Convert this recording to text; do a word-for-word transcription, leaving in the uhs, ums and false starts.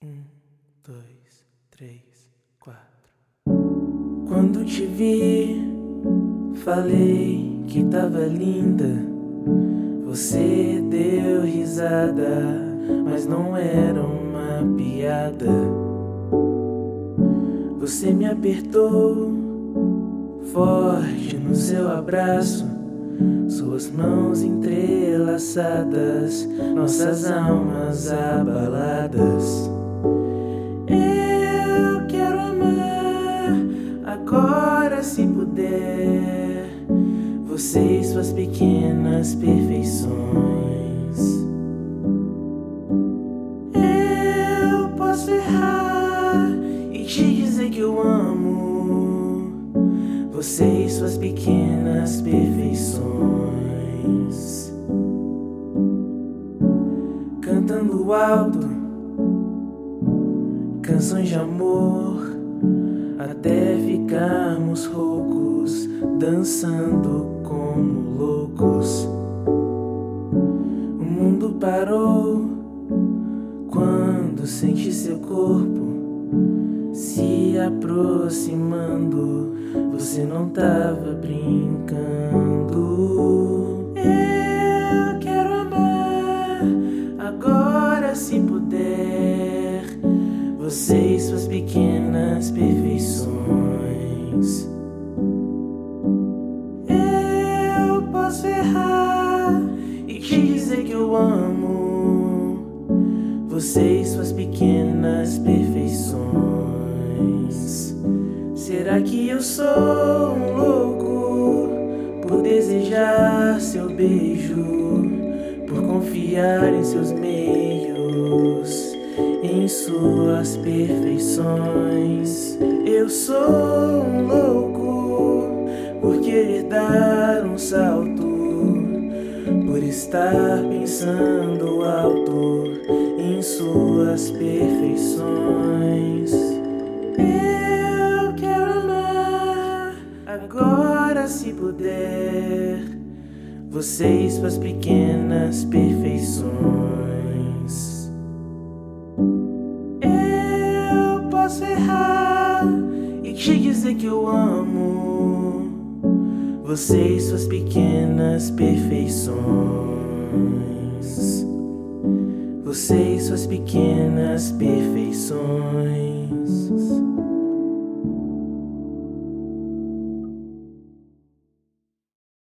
Um, dois, três, quatro. Quando te vi, falei que tava linda. Você deu risada, mas não era uma piada. Você me apertou forte no seu abraço, suas mãos entrelaçadas, nossas almas abaladas. Eu quero amar agora, se puder, você e suas pequenas perfeições. Eu posso errar e te dizer que eu amo você e suas pequenas perfeições. Cantando alto canções de amor até ficarmos roucos, dançando como loucos. O mundo parou quando senti seu corpo se aproximando. Você não tava brincando. Eu quero amar agora, se puder, você e suas pequenas perfeições. Eu posso errar e te dizer que eu amo você e suas pequenas perfeições. Será que eu sou um louco por desejar seu beijo, por confiar em seus meios, em suas perfeições? Eu sou um louco por querer dar um salto, por estar pensando alto em suas perfeições. Eu quero amar agora, se puder, você e suas pequenas perfeições. Eu posso errar e te dizer que eu amo você e suas pequenas perfeições. Você e suas pequenas perfeições.